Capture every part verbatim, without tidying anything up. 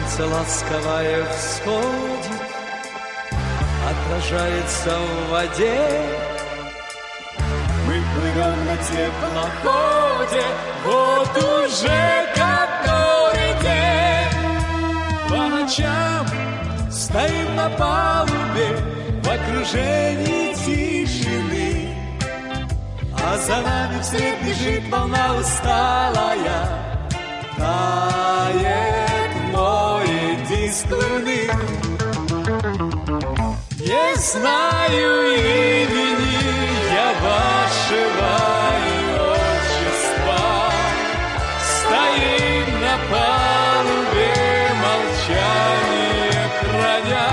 Солнце ласковое всходит, отражается в воде. Мы плывем на теплоходе, вот уже который день. По ночам стоим на палубе в окружении тишины, а за нами вслед бежит волна усталая, тает в море диск луны. Не знаю имени я вашего и отчества, стоим на палубе, молчание храня,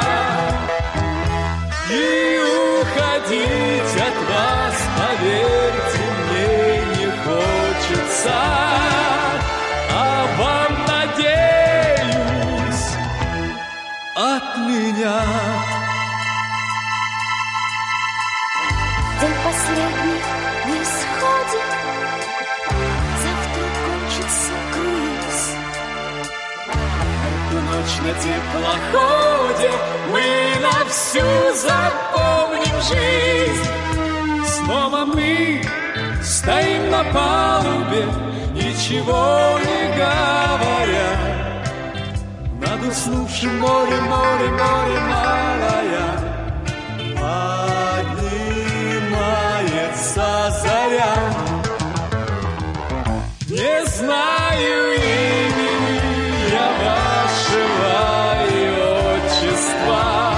и уходить от вас, поверьте, мне не хочется, а вам, надеюсь, от меня. День последний на исходе, завтра кончится круиз. Эту ночь на теплоходе мы на всю запомним жизнь. Снова мы стоим на палубе, ничего не говоря, над уснувшим морем, море, море малая. Заря. Не знаю имени я вашего и отчества,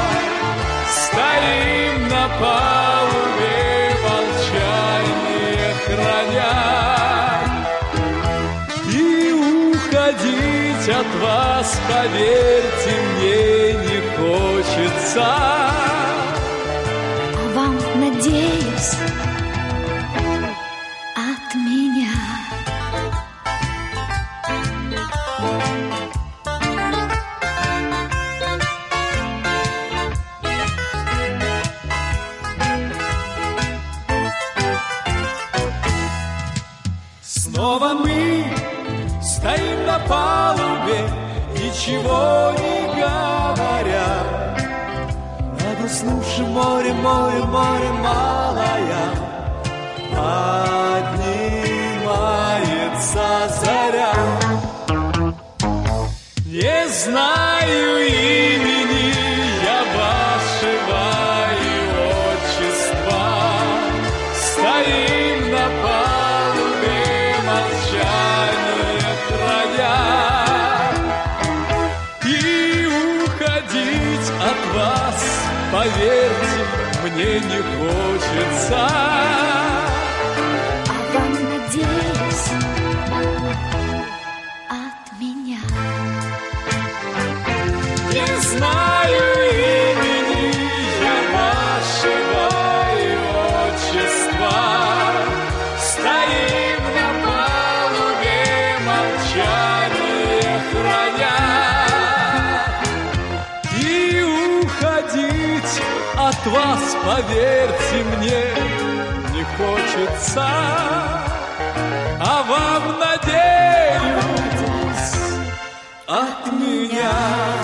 стоим на палубе, молчание храня, и уходить от вас, поверьте, мне не хочется, а вам, надеюсь, от меня. Снова мы стоим на палубе, ничего не говоря, над уснувшим морем, море, море малая. Поднимается заря. Не знаю имени я вашего и отчества, стоим на палубе, молчание храня, и уходить от вас, поверьте, мне не хочется. Надеюсь, от меня. Не знаю имени я вашего и отчества, стоим на палубе, молчание храня, и уходить от вас, поверьте мне, не хочется. А вам, надеюсь, от меня.